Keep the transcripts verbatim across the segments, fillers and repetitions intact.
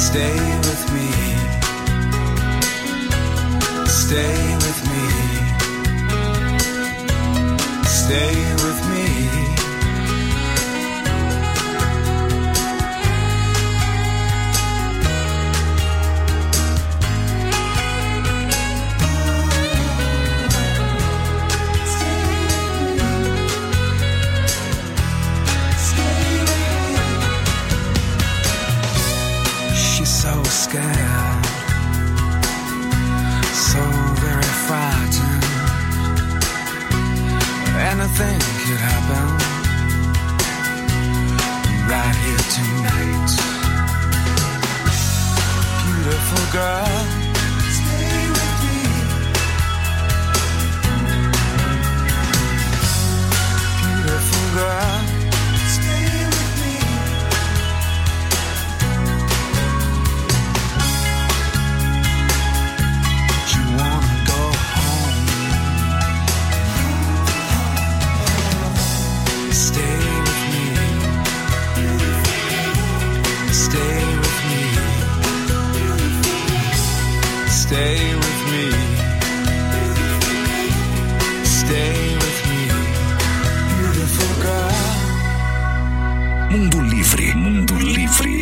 Stay with me. Stay with me. Stay with me. Scared, so very frightened. Anything could happen right here tonight. Beautiful girl, stay with me. Beautiful girl. Stay with me. Stay with me. Beautiful girl. Mundo Livre. Mundo Livre.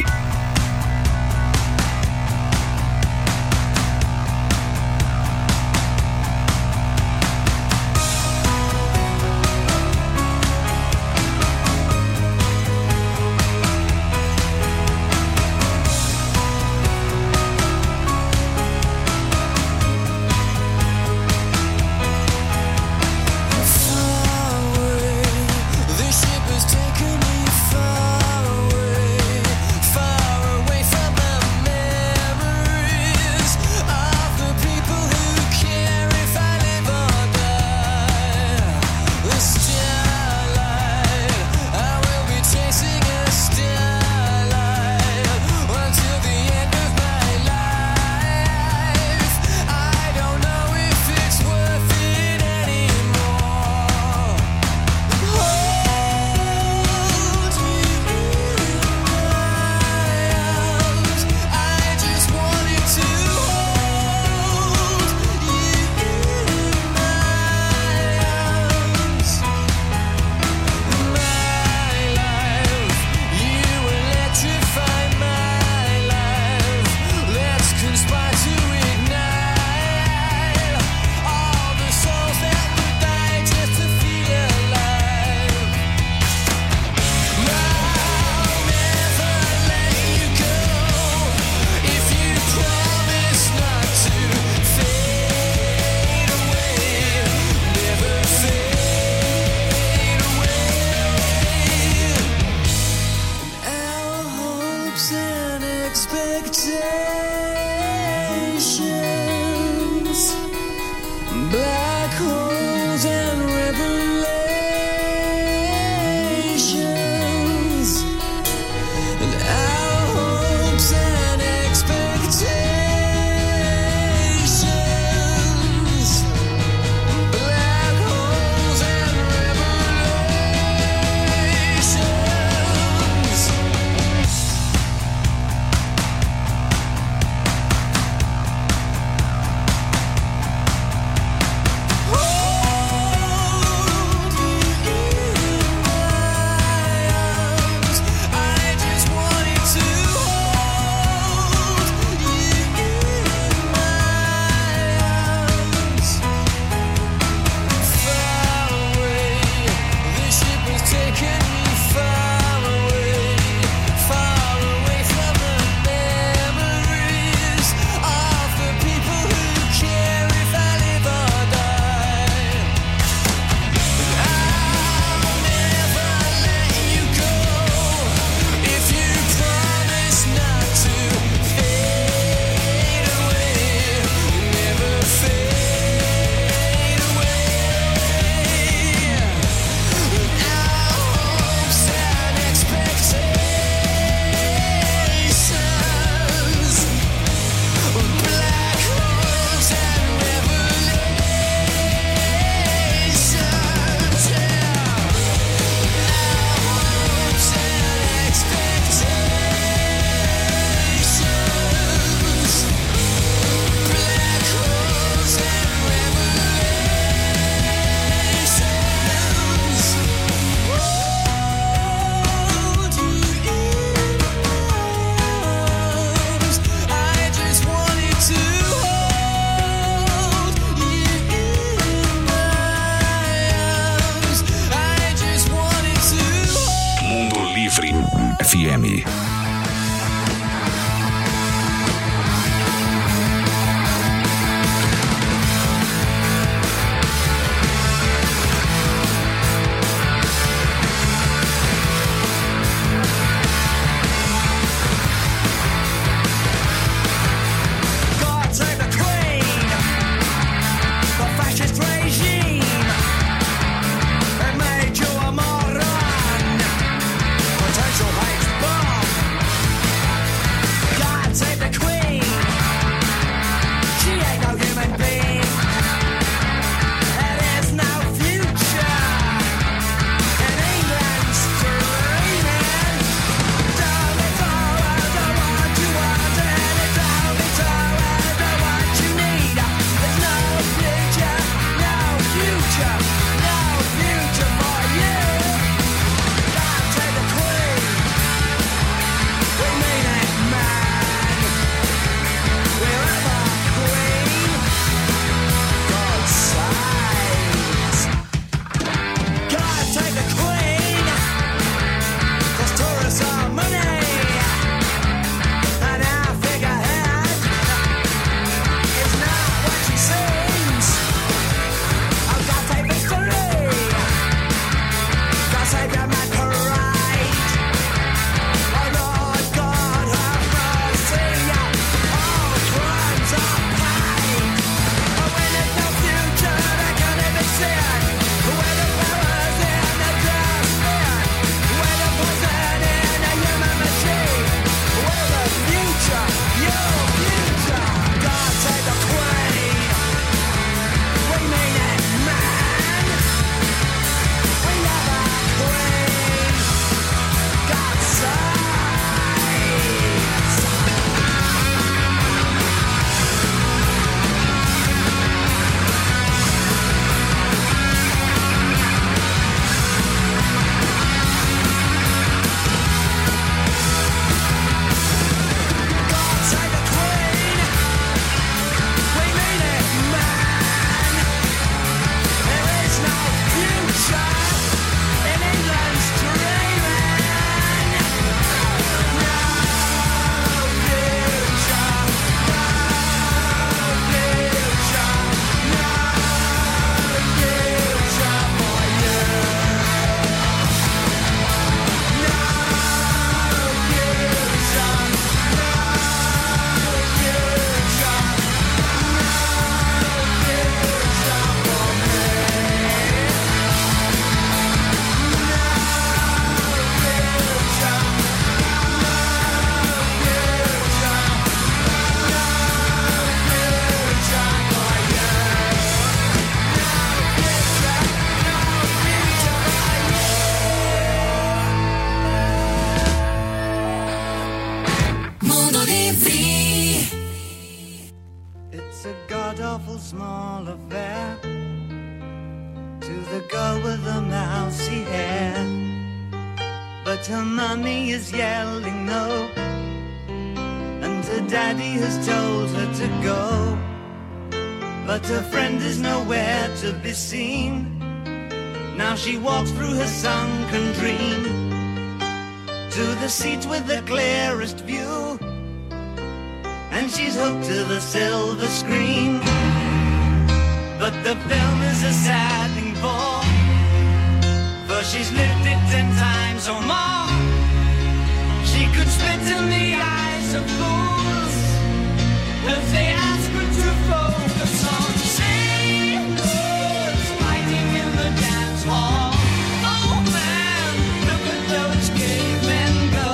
god-awful small affair to the girl with the mousy hair. But her mommy is yelling no, and her daddy has told her to go. But her friend is nowhere to be seen. Now she walks through her sunken dream to the seat with the clearest view, and she's hooked to the silver screen. But the film is a sad thing for, for she's lived it ten times or more. She could spit in the eyes of fools if they ask her to focus on sailors fighting in the dance hall. Oh man, look at those cavemen go.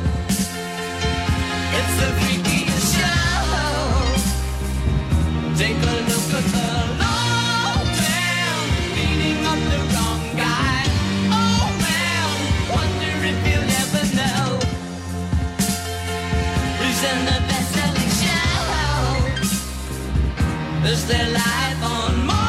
It's the freakiest show. Take a look at the long man beating up the wrong guy. Oh man, wonder if you'll ever know who's in the best-selling show. Is their life on Mars?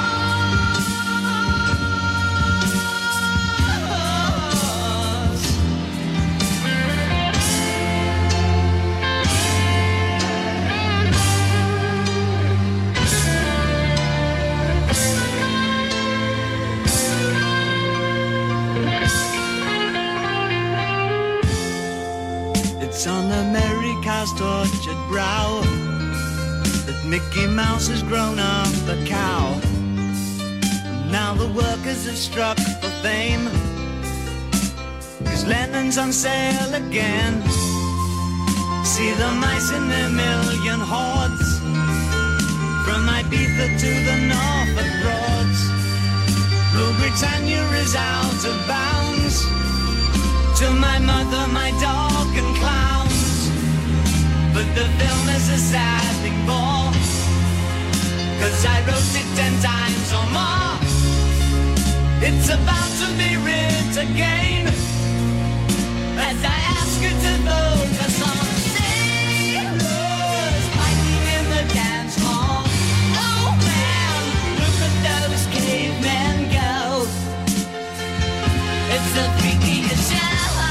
It's on America's tortured brow that Mickey Mouse has grown up a cow. And now the workers have struck for fame, 'cause Lennon's on sale again. See the mice in their million hordes, from Ibiza to the Norfolk Broads. Rule Britannia is out of bounds. To my mother, my dog and clowns. But the film is a sad thing for, 'cause I wrote it ten times or more. It's about to be writ again, as I ask you to focus on sailors fighting in the dance hall. Oh man, look at those cavemen go. It's the freakiest show.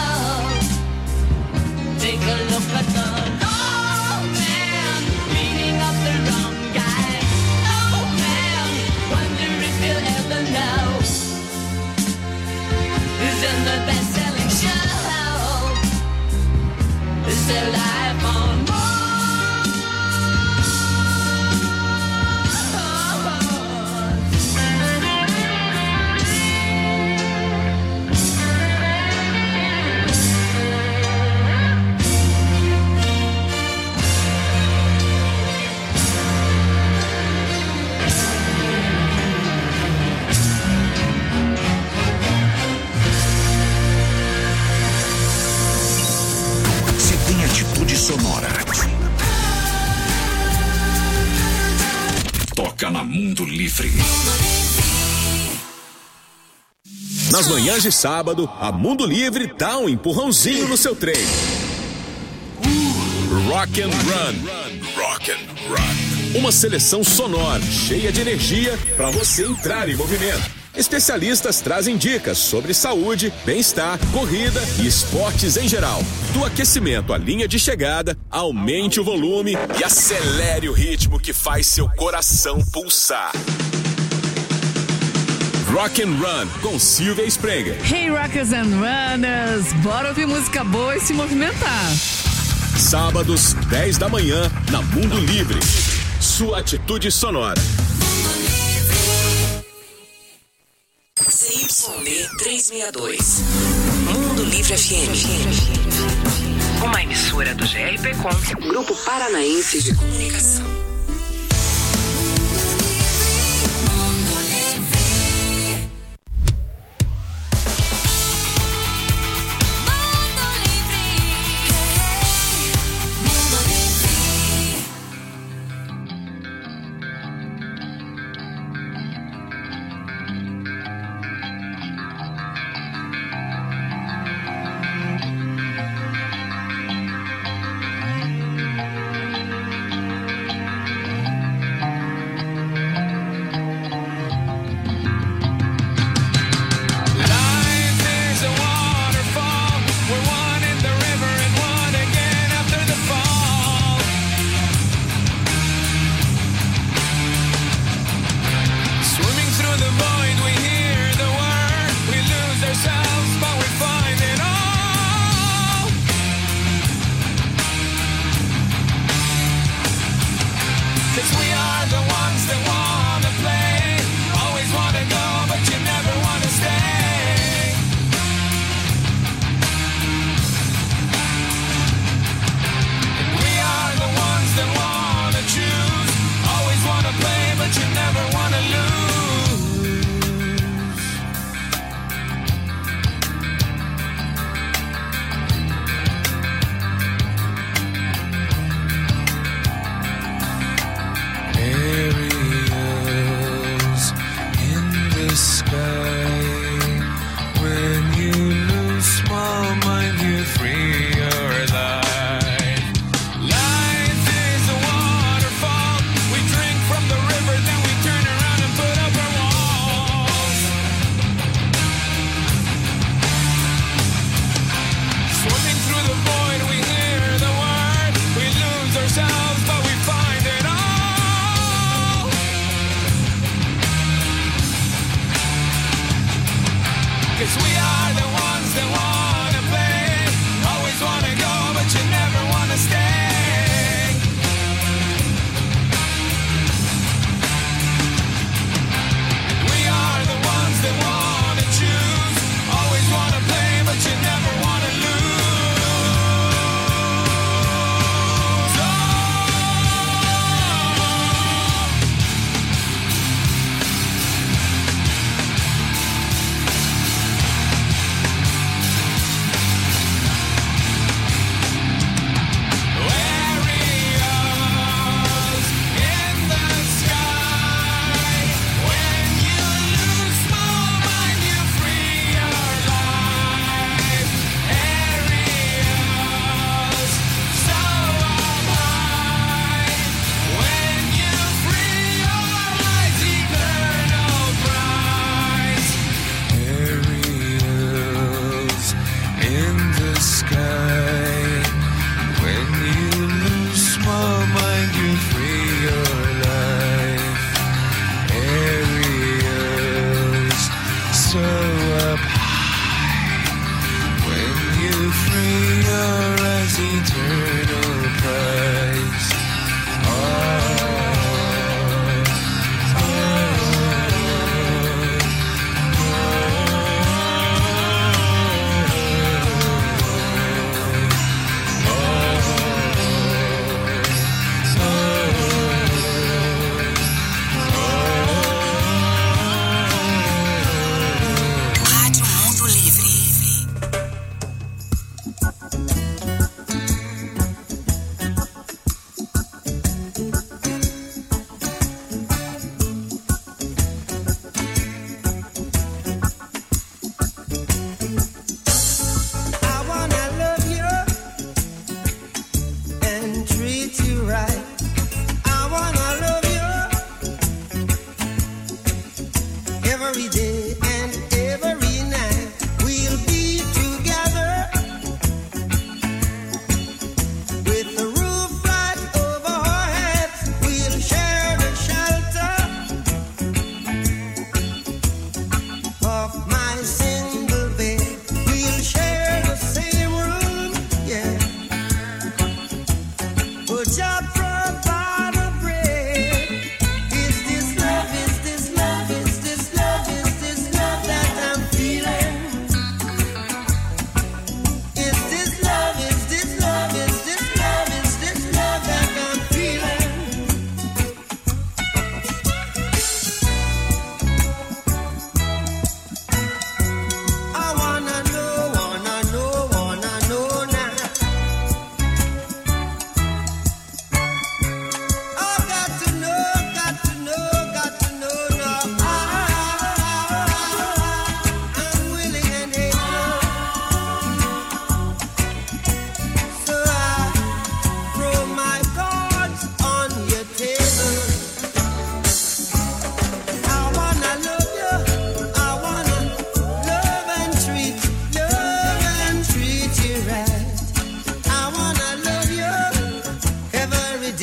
Take a look at the long man beating up the wrong guy. Oh man, wonder if you'll ever know who's in the best-selling show. Is their life on Mars? Sonora. Toca na Mundo Livre. Nas manhãs de sábado, a Mundo Livre dá um empurrãozinho no seu trem. Rock and Run. Rock and Run. Uma seleção sonora, cheia de energia para você entrar em movimento. Especialistas trazem dicas sobre saúde, bem-estar, corrida e esportes em geral. Do aquecimento à linha de chegada, aumente o volume e acelere o ritmo que faz seu coração pulsar. Rock and Run com Silvia Sprenger. Hey Rockers and Runners, bora ouvir música boa e se movimentar. Sábados, dez da manhã, na Mundo Livre. Sua atitude sonora. C Y D trezentos e sessenta e dois. Mundo Livre F M. Uma emissora do G R P Com, Grupo Paranaense de Comunicação.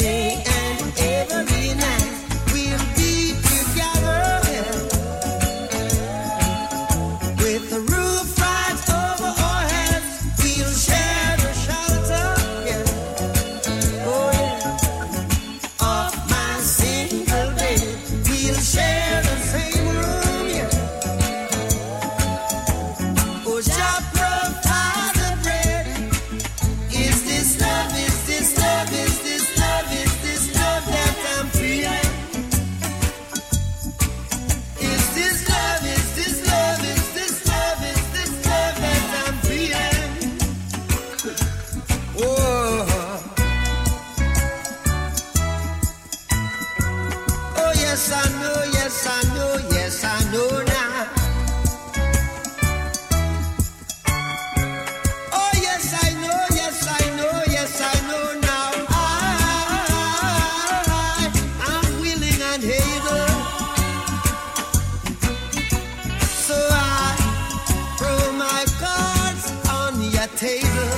day and every night we'll be together, with the roof right over our heads, we'll share the shelter, yeah. Oh yeah, of my single bed, we'll share the same room, yeah. Oh, Jah provide the bread. Is this love, is this love, is this love, is this love that I'm feeling? Is this love, is this love, is this love, is this love that I'm feeling? Oh, oh yes I know, yes I know, yes I know now. Oh yes I know, yes I know, yes I know now. I, I'm willing and able, so I throw my cards on your table.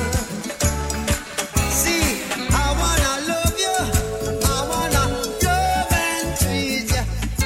See, I wanna love you, I wanna love and treat you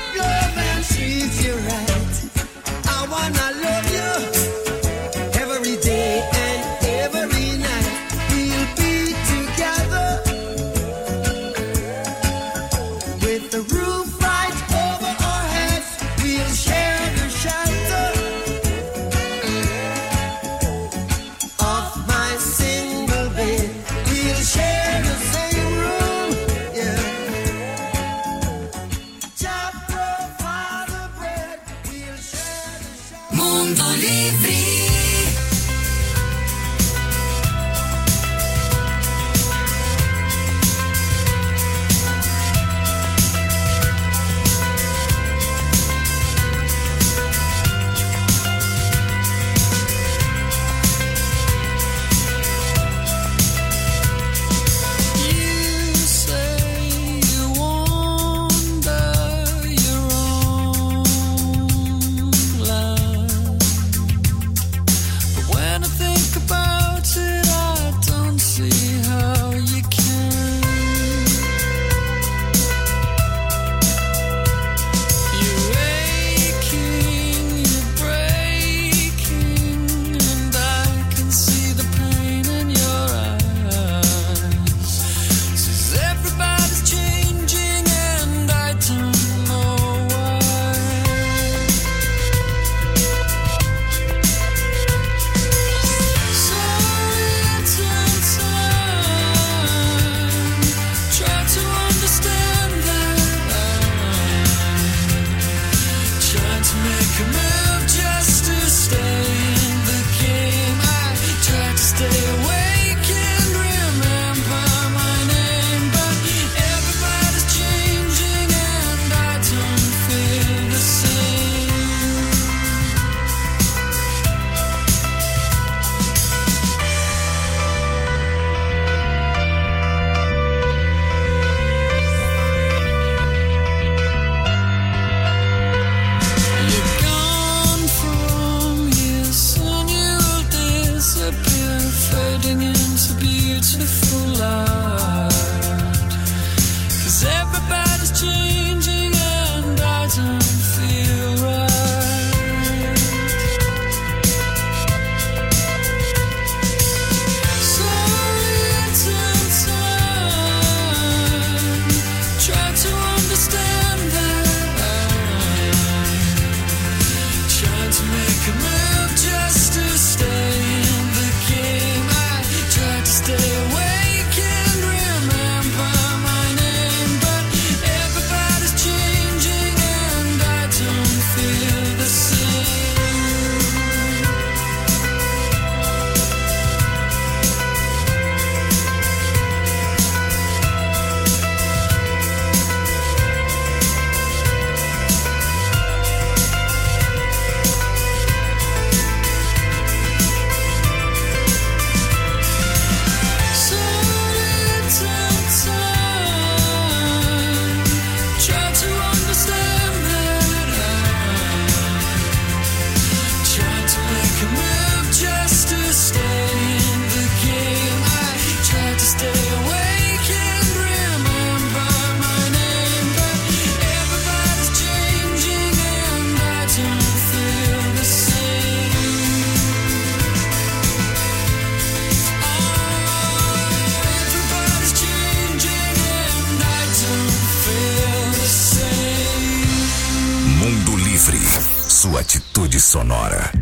sua atitude sonora.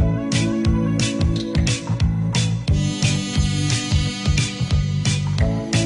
Thank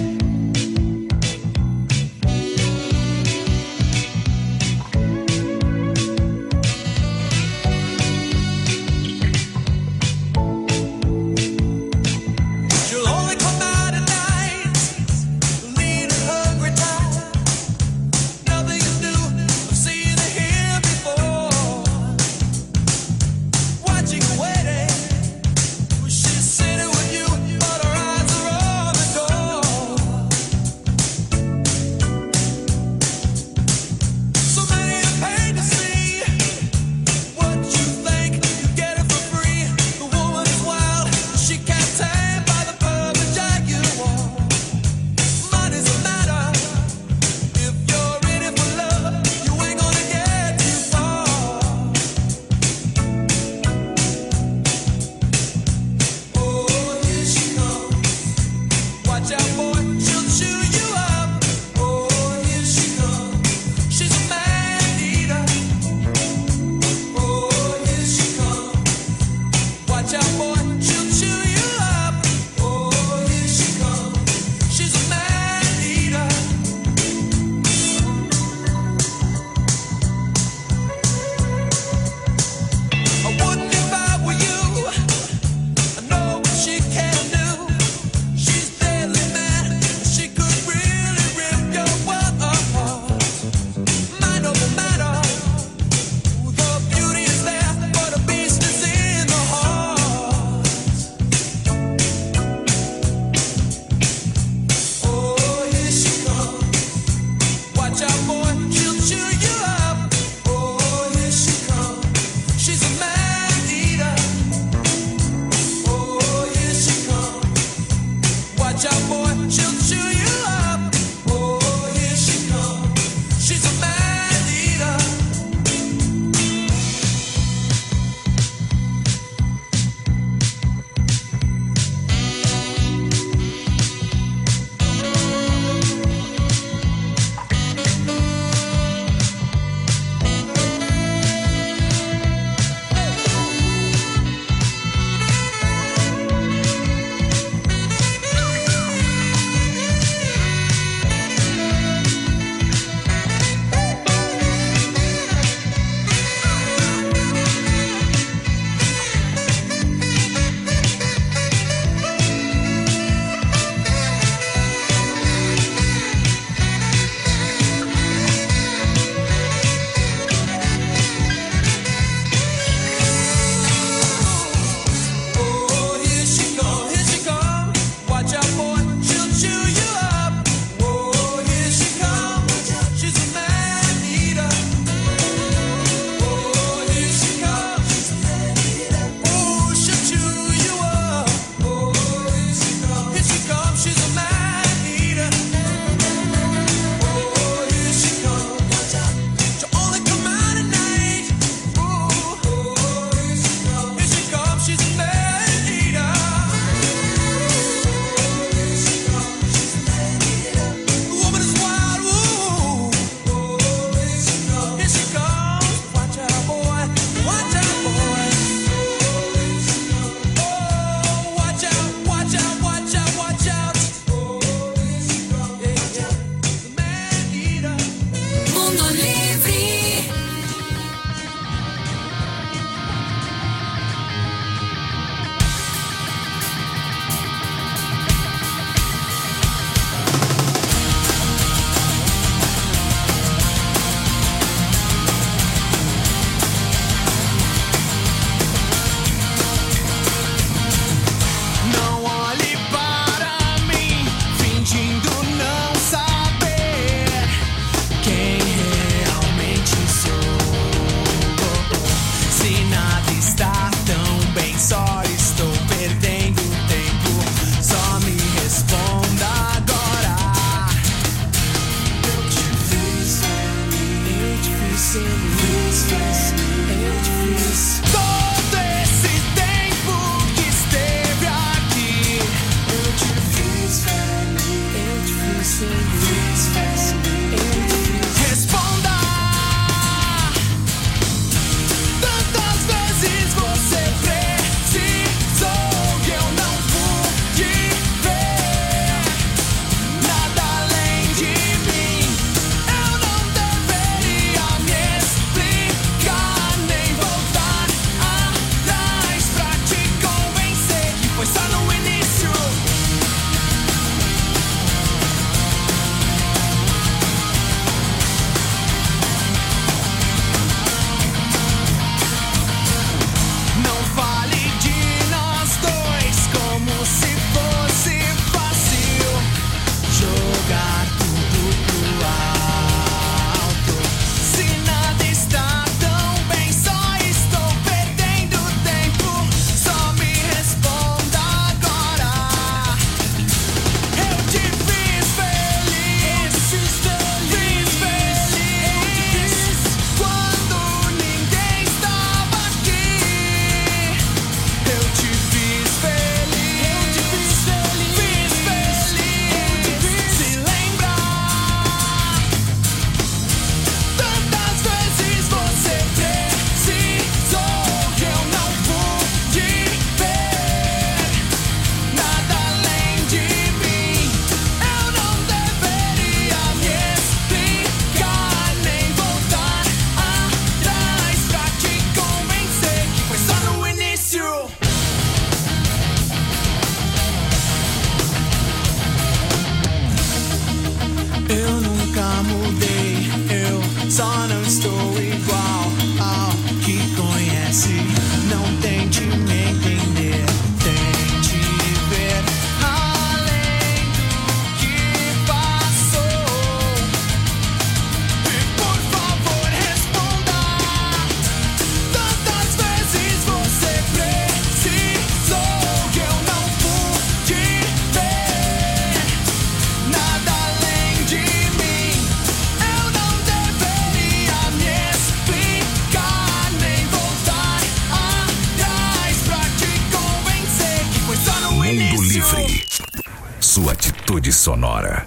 esquece. Não tente me entender, tente ver além do que passou. E por favor responda. Tantas vezes você precisou que eu não pude ver nada além de mim. Eu não deveria me explicar nem voltar atrás pra te convencer que foi só no Mundo início. Livre. Sua atitude sonora.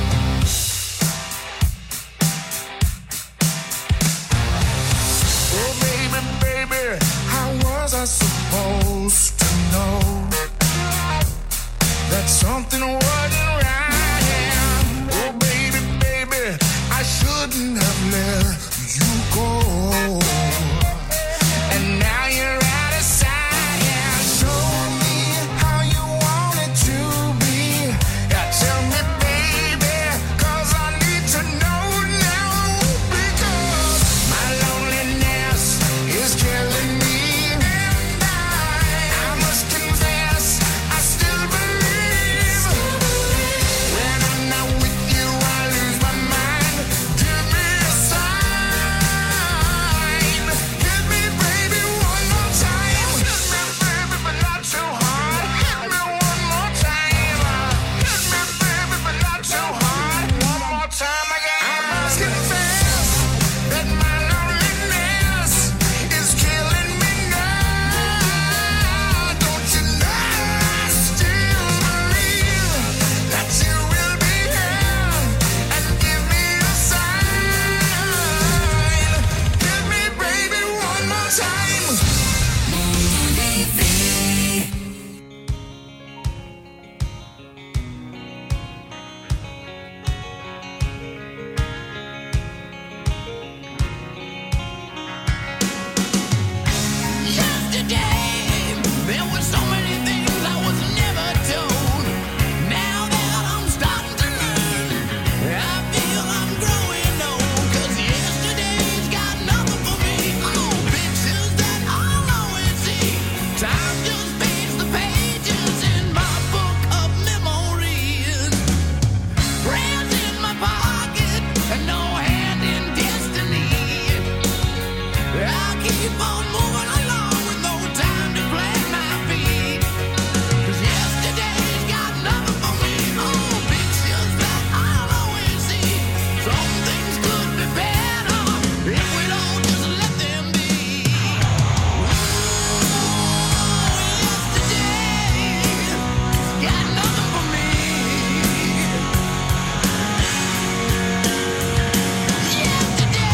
Oh baby, baby, how was I supposed to know that something wasn't right? Oh baby, baby, I shouldn't have let you go. And now you're out of sight. Yeah, show me how you want it to be. Yeah, tell me, baby, 'cause I need to know now. Because my loneliness is killing me. And I, I must confess, I still believe. When I'm not with you, I lose my mind. Give me a sign. Hit me, baby, one more time. Hit me, baby, but not too hard. Hit me one more time. Hit me, baby, but not too hard. One more time again. I must confess that my loneliness is killing me now. Don't you know I still believe that you will be here and give me a sign. Give me, baby, one more time. Yesterday, there were so many things I was never told. Now that I'm starting to learn, I feel I'm growing old. 'Cause yesterday's got nothing for me. Oh, pictures that I'll always see. Time just fades the pages in my book of memories. Prayers in my pocket and no hand in destiny. I keep on moving along with no time to plant my feet. 'Cause yesterday's got nothing for me. Oh, pictures that I'll always see. Some things could be better if we'd all just let them be. Oh, yesterday's got nothing for me. Yesterday.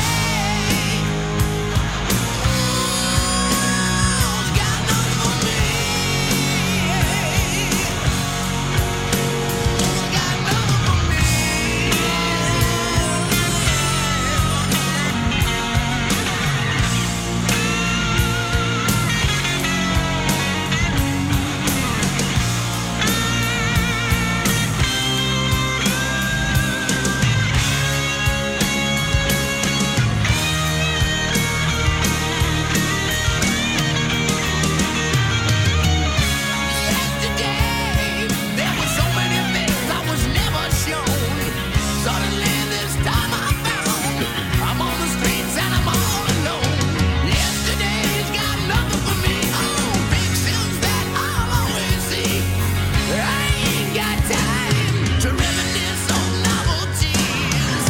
Yesterday, there were so many things I was never shown. Suddenly this time I found I'm on the streets and I'm all alone. Yesterday's got nothing for me. Oh, pictures that I'll always see. I ain't got time to reminisce on novelties.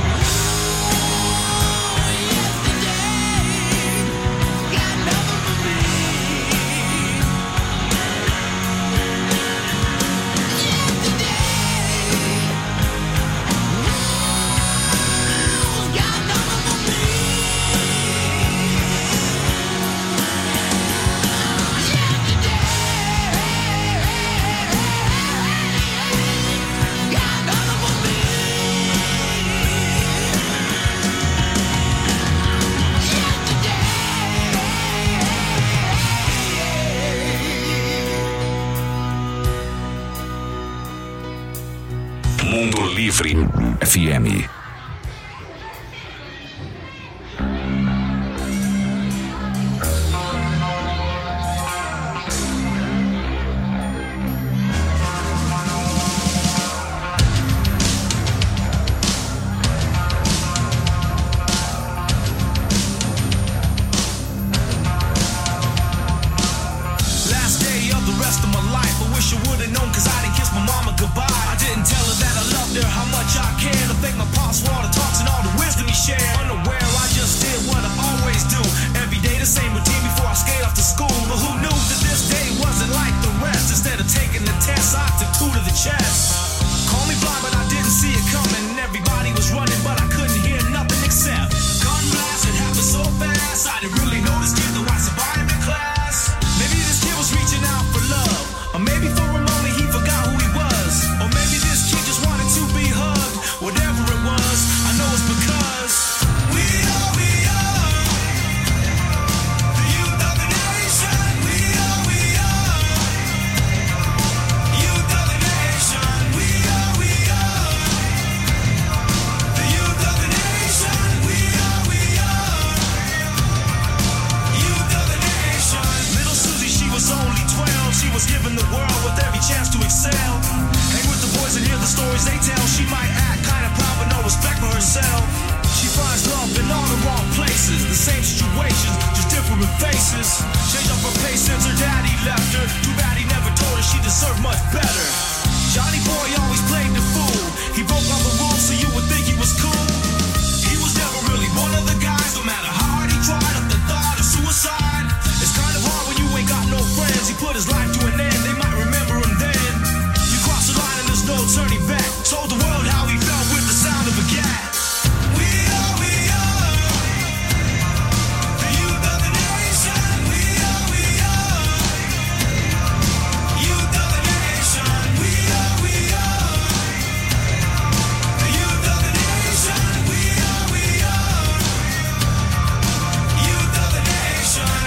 Oh, yesterday's got nothing for me. Mundo Livre F M. was given the world with every chance to excel. Hang with the boys and hear the stories they tell. She might act kind of proud but no respect for herself. She finds love in all the wrong places. The same situations, just different faces. Changed up her pace since her daddy left her. Too bad he never told her she deserved much better. Johnny boy always played the fool. He broke all the rules so you would think he was cool. He was never really one of the guys. No matter how hard he tried, up the thought of suicide. It's kind of hard when you ain't got no friends. He put his life to an end. They might remember him then. You cross the line and there's no turning back. Told the world how he felt with the sound of a cat. We are, we are the youth of the nation. We are, we are youth of the nation. We are, we are the youth of the nation. We are, we are youth of the nation.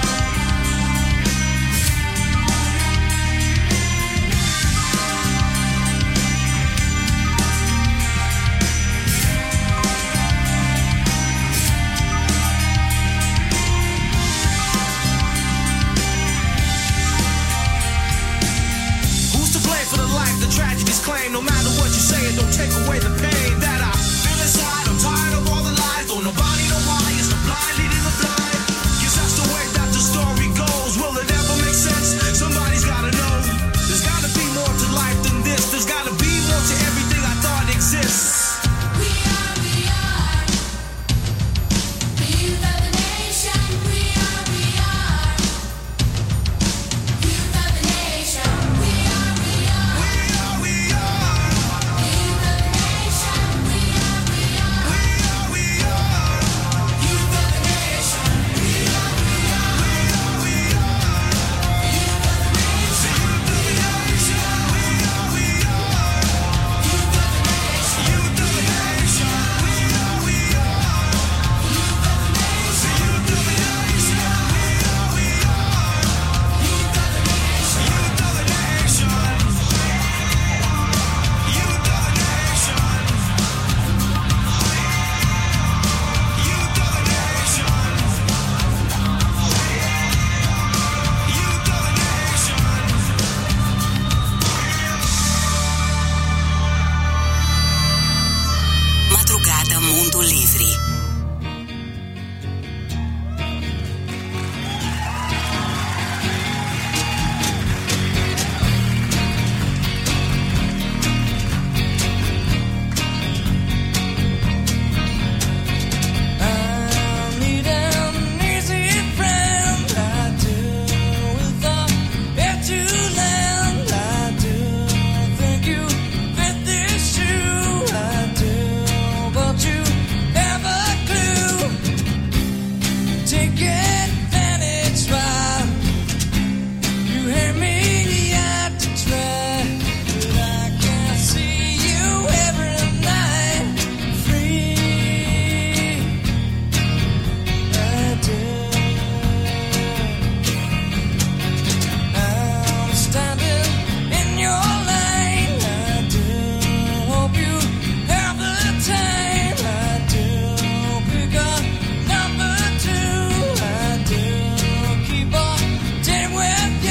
Who's to blame for the life the tragedies claim? No matter what you say, it don't take away the pain that I feel inside. I'm tired of all the lies. Don't nobody know why. It's the blind leading the blind. Guess that's the way that the story goes. Will it ever make sense? Somebody's gotta know. There's gotta be more to life than this. There's gotta be more to everything I thought exists. We are, we are the youth of the nation. We are, we are youth of the nation. We are, we are We are, we are, the youth of the nation. We are, we are we are, we are, youth of the nation. We are, we are we are, we are. youth of the nation. Youth of the nation. We are, we are Youth of the nation. youth of the nation. We are, we are Youth of the nation. youth of the nation. We are, we are Youth of the nation. youth of the nation. Youth of the nation. Youth of the nation. Youth of the nation. Madrugada Mundo Livre. I need an easy friend. I do with a bed to land. I do think you fit this shoe. I do, but you have a clue. Take advantage while you hear me out to try. But I can't see you every night free. I do. I'm standing in your lane. I do hope you have the time. I do pick up number two. I do keep on dating with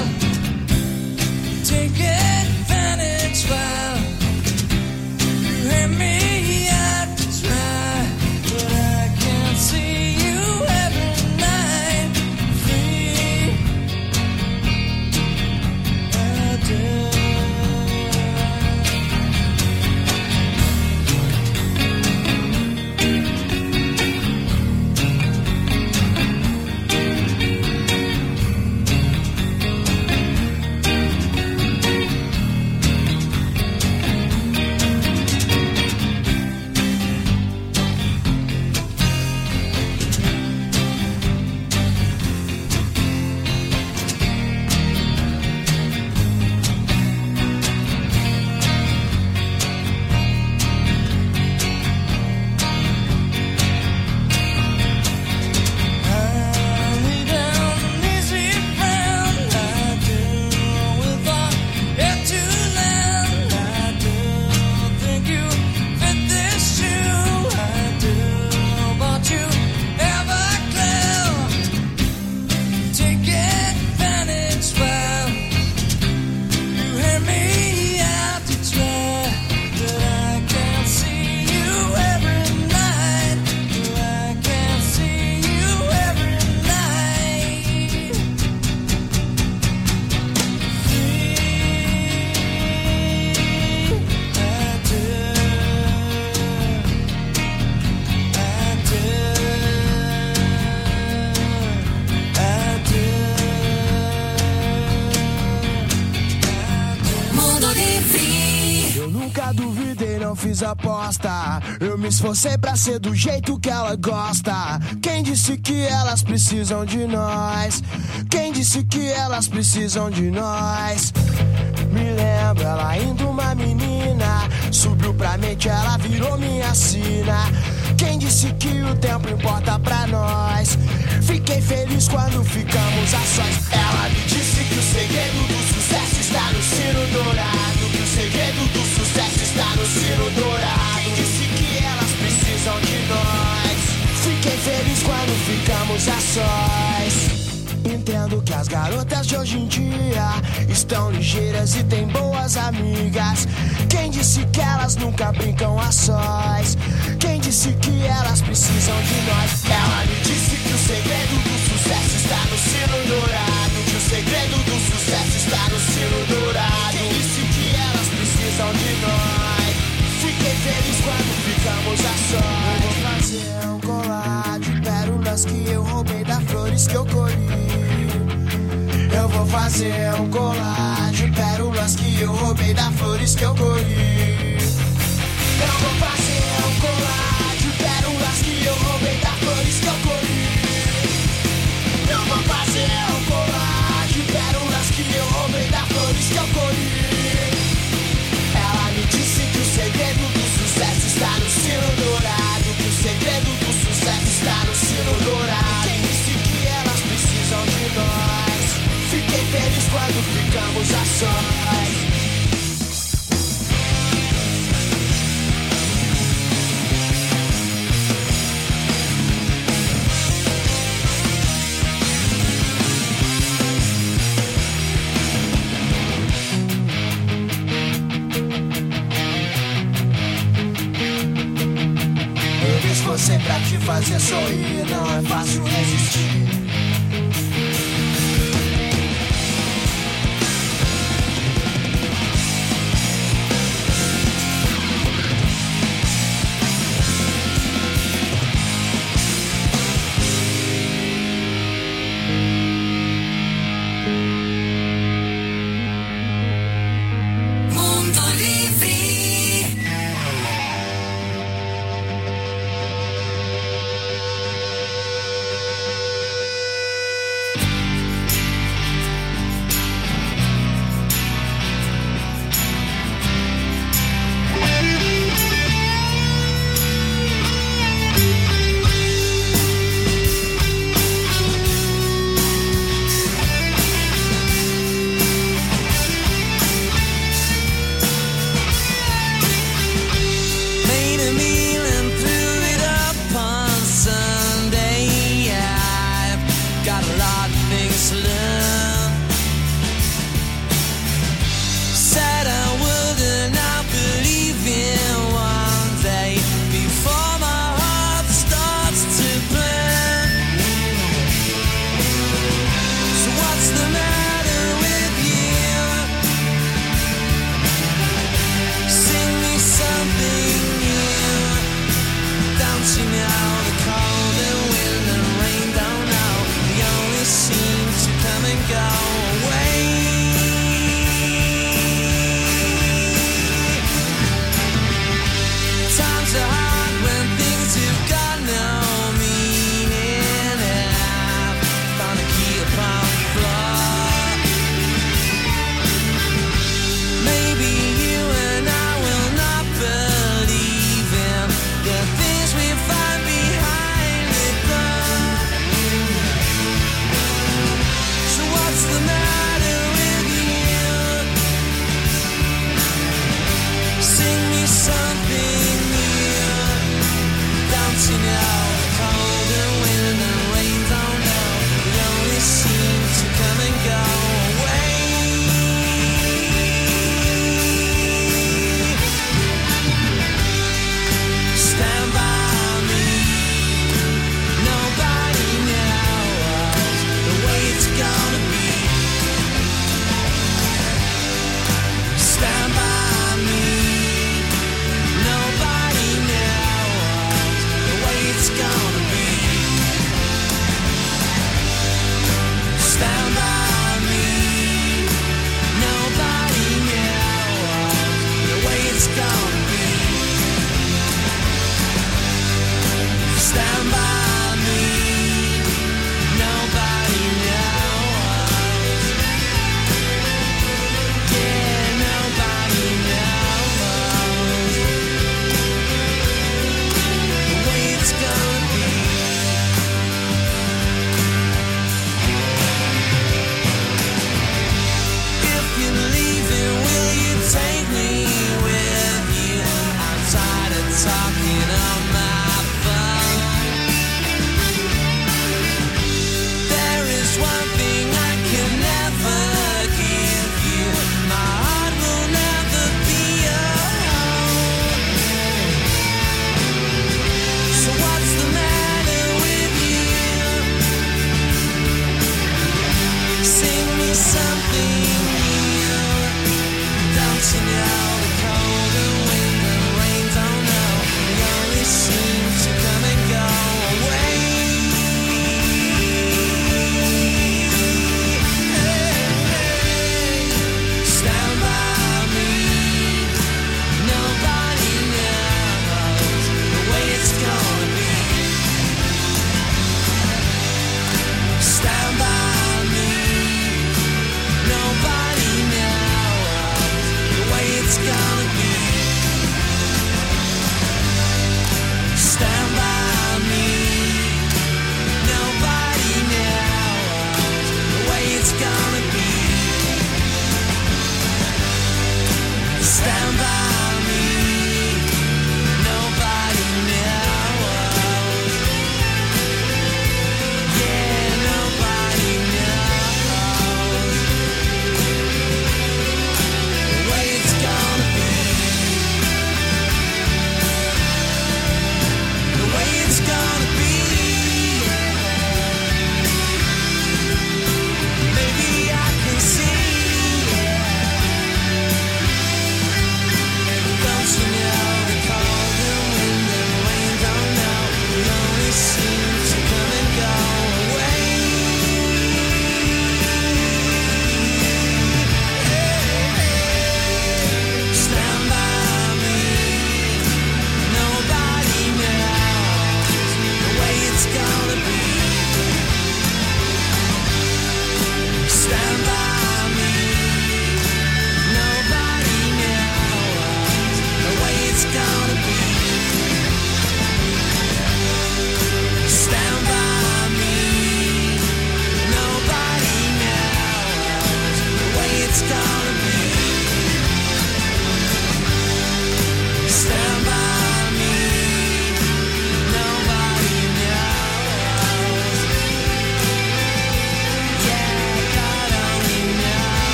you. Take advantage while you hear me out to try. But I can't see you every night free. I do. I need an easy friend. I do with a bed to land. I do think you fit this shoe. I do, but you have a clue. Take advantage while fiz aposta. Eu me esforcei pra ser do jeito que ela gosta. Quem disse que elas precisam de nós? Quem disse que elas precisam de nós? Me lembro ela ainda uma menina. Subiu pra mente, ela virou minha sina. Quem disse que o tempo importa pra nós? Fiquei feliz quando ficamos a sós. Ela me disse que o segredo do sucesso está no sino dourado. Que o segredo do sucesso está no sino dourado. Quem disse que elas precisam de nós? Fiquei feliz quando ficamos a sós. Entendo que as garotas de hoje em dia estão ligeiras e têm boas amigas. Quem disse que elas nunca brincam a sós? Quem disse que elas precisam de nós? Ela me disse que o segredo do sucesso está no sino dourado. Que o segredo do sucesso está no sino dourado. Quem disse que elas precisam de nós? Fiquei feliz quando ficamos a sós. Eu vou fazer um colar de pérolas que eu roubei das flores que eu colhi. Eu vou fazer um colar de pérolas que eu roubei das flores que eu colhi. Eu vou fazer um colar de pérolas que eu roubei das flores que eu colhi. Eu vou fazer um colar de pérolas que eu roubei das flores que eu colhi. Ela me disse que o segredo do sucesso está no sino dourado. Que o segredo do sucesso está no sino dourado. Quem disse que elas precisam de nós? Fiquei feliz quando ficamos a sós. Eu me esforcei pra te fazer sorrir, não é fácil resistir. Coming something new. Don't you know?